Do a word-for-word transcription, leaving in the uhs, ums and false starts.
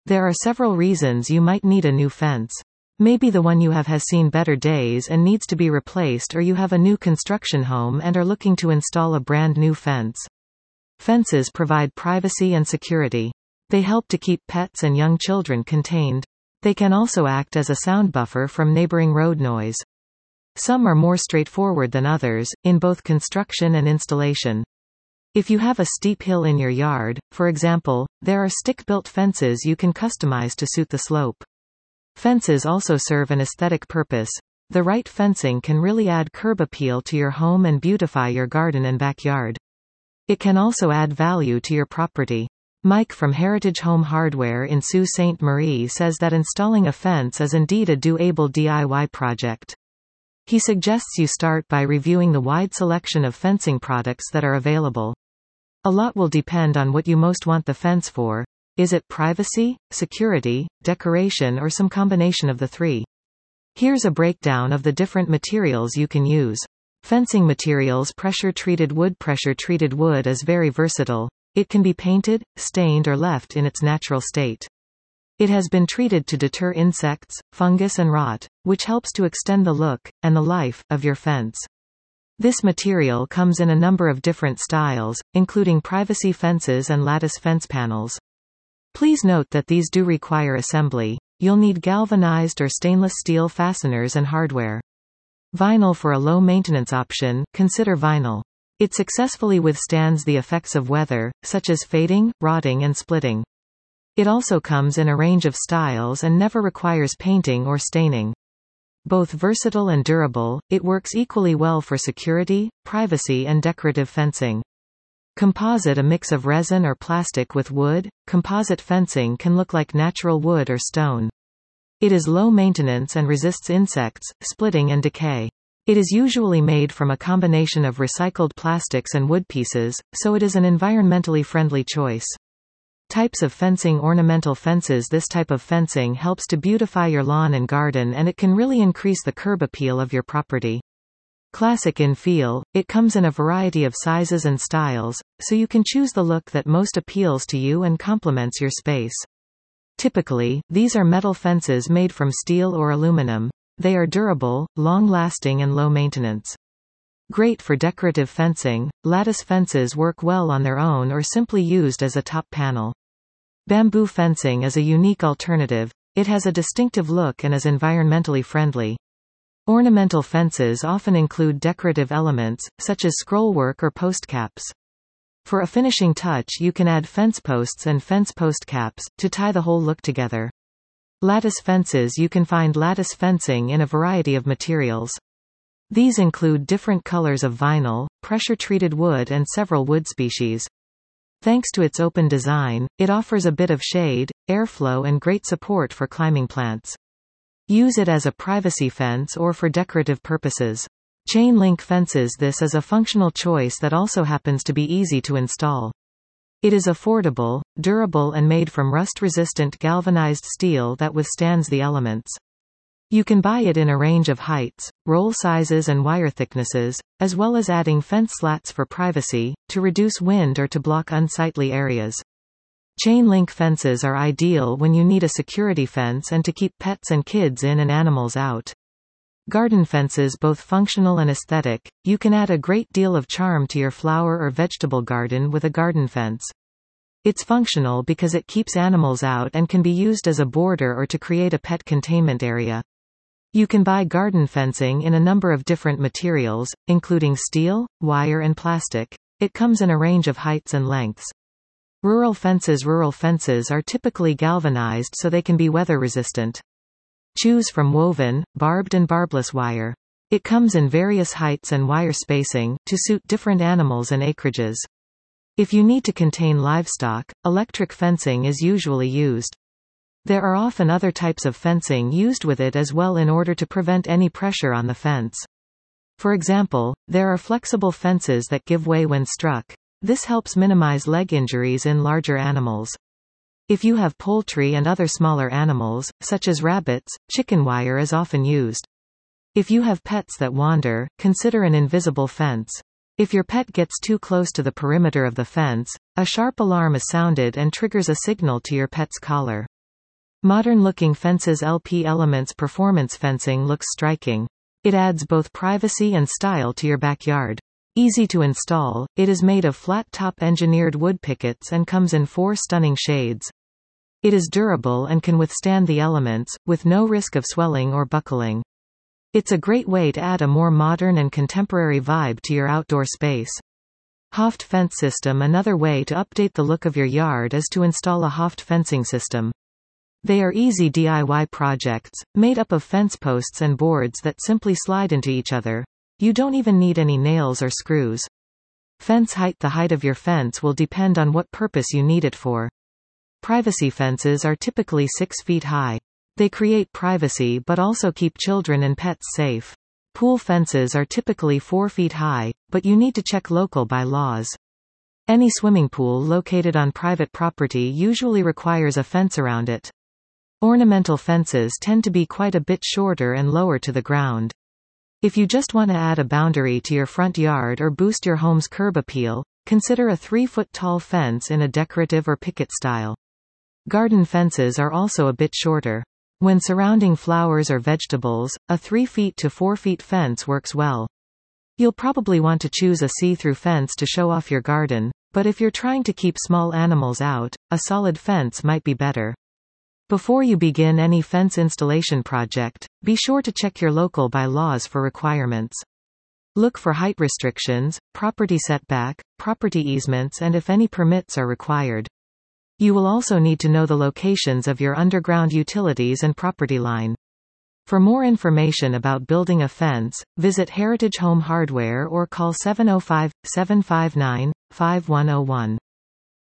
There are several reasons you might need a new fence. Maybe the one you have has seen better days and needs to be replaced, or you have a new construction home and are looking to install a brand new fence. Fences provide privacy and security. They help to keep pets and young children contained. They can also act as a sound buffer from neighboring road noise. Some are more straightforward than others, in both construction and installation. If you have a steep hill in your yard, for example, there are stick-built fences you can customize to suit the slope. Fences also serve an aesthetic purpose. The right fencing can really add curb appeal to your home and beautify your garden and backyard. It can also add value to your property. Mike from Heritage Home Hardware in Sault Ste. Marie says that installing a fence is indeed a doable D I Y project. He suggests you start by reviewing the wide selection of fencing products that are available. A lot will depend on what you most want the fence for. Is it privacy, security, decoration, or some combination of the three? Here's a breakdown of the different materials you can use. Fencing materials. Pressure-treated wood. Pressure-treated wood is very versatile. It can be painted, stained, or left in its natural state. It has been treated to deter insects, fungus and rot, which helps to extend the look, and the life, of your fence. This material comes in a number of different styles, including privacy fences and lattice fence panels. Please note that these do require assembly. You'll need galvanized or stainless steel fasteners and hardware. Vinyl. For a low-maintenance option, consider vinyl. It successfully withstands the effects of weather, such as fading, rotting and splitting. It also comes in a range of styles and never requires painting or staining. Both versatile and durable, it works equally well for security, privacy and decorative fencing. Composite. A mix of resin or plastic with wood. Composite fencing can look like natural wood or stone. It is low maintenance and resists insects, splitting and decay. It is usually made from a combination of recycled plastics and wood pieces, so it is an environmentally friendly choice. Types of fencing. Ornamental fences. This type of fencing helps to beautify your lawn and garden, and it can really increase the curb appeal of your property. Classic in feel, it comes in a variety of sizes and styles, so you can choose the look that most appeals to you and complements your space. Typically, these are metal fences made from steel or aluminum. They are durable, long-lasting and low maintenance. Great for decorative fencing. Lattice fences work well on their own or simply used as a top panel. Bamboo fencing is a unique alternative. It has a distinctive look and is environmentally friendly. Ornamental fences often include decorative elements, such as scrollwork or post caps. For a finishing touch, you can add fence posts and fence post caps, to tie the whole look together. Lattice fences. You can find lattice fencing in a variety of materials. These include different colors of vinyl, pressure-treated wood and several wood species. Thanks to its open design, it offers a bit of shade, airflow and great support for climbing plants. Use it as a privacy fence or for decorative purposes. Chain link fences. This is a functional choice that also happens to be easy to install. It is affordable, durable and made from rust-resistant galvanized steel that withstands the elements. You can buy it in a range of heights, roll sizes and wire thicknesses, as well as adding fence slats for privacy, to reduce wind or to block unsightly areas. Chain link fences are ideal when you need a security fence and to keep pets and kids in and animals out. Garden fences. Both functional and aesthetic, you can add a great deal of charm to your flower or vegetable garden with a garden fence. It's functional because it keeps animals out and can be used as a border or to create a pet containment area. You can buy garden fencing in a number of different materials, including steel, wire and plastic. It comes in a range of heights and lengths. Rural fences. Rural fences are typically galvanized so they can be weather resistant. Choose from woven, barbed and barbless wire. It comes in various heights and wire spacing, to suit different animals and acreages. If you need to contain livestock, electric fencing is usually used. There are often other types of fencing used with it as well in order to prevent any pressure on the fence. For example, there are flexible fences that give way when struck. This helps minimize leg injuries in larger animals. If you have poultry and other smaller animals, such as rabbits, chicken wire is often used. If you have pets that wander, consider an invisible fence. If your pet gets too close to the perimeter of the fence, a sharp alarm is sounded and triggers a signal to your pet's collar. Modern-looking fences. L P Elements Performance fencing looks striking. It adds both privacy and style to your backyard. Easy to install, it is made of flat-top engineered wood pickets and comes in four stunning shades. It is durable and can withstand the elements, with no risk of swelling or buckling. It's a great way to add a more modern and contemporary vibe to your outdoor space. Haft Fence System. Another way to update the look of your yard is to install a Haft fencing system. They are easy D I Y projects, made up of fence posts and boards that simply slide into each other. You don't even need any nails or screws. Fence height. The height of your fence will depend on what purpose you need it for. Privacy fences are typically six feet high. They create privacy but also keep children and pets safe. Pool fences are typically four feet high, but you need to check local bylaws. Any swimming pool located on private property usually requires a fence around it. Ornamental fences tend to be quite a bit shorter and lower to the ground. If you just want to add a boundary to your front yard or boost your home's curb appeal, consider a three-foot-tall fence in a decorative or picket style. Garden fences are also a bit shorter. When surrounding flowers or vegetables, a three feet to four feet fence works well. You'll probably want to choose a see-through fence to show off your garden, but if you're trying to keep small animals out, a solid fence might be better. Before you begin any fence installation project, be sure to check your local bylaws for requirements. Look for height restrictions, property setback, property easements, and if any permits are required. You will also need to know the locations of your underground utilities and property line. For more information about building a fence, visit Heritage Home Hardware or call seven oh five, seven five nine, five one oh one.